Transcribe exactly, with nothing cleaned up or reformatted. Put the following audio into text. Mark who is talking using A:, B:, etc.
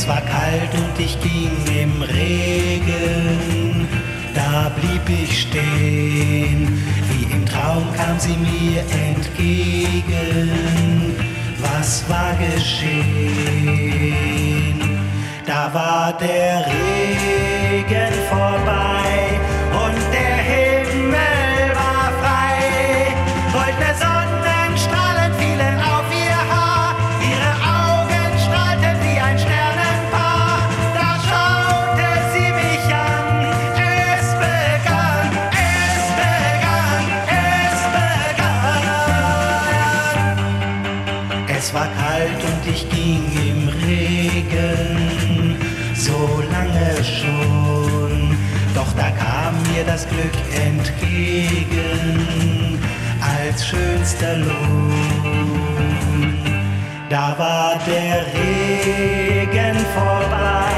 A: Es war kalt und ich ging im Regen, da blieb ich stehen. Wie im Traum kam sie mir entgegen. Was war geschehen? Da war der Regen vorbei und der Himmel war frei. Goldene Sonnenstrahlen fielen auf ihr Haar, ihre Augen strahlten wie ein Sternenpaar. Da schaute sie mich an, es begann, es begann, es begann. Es war kalt und ich ging im Regen, so lange schon, doch da kam mir das Glück entgegen, als schönster Lohn. Da war der Regen vorbei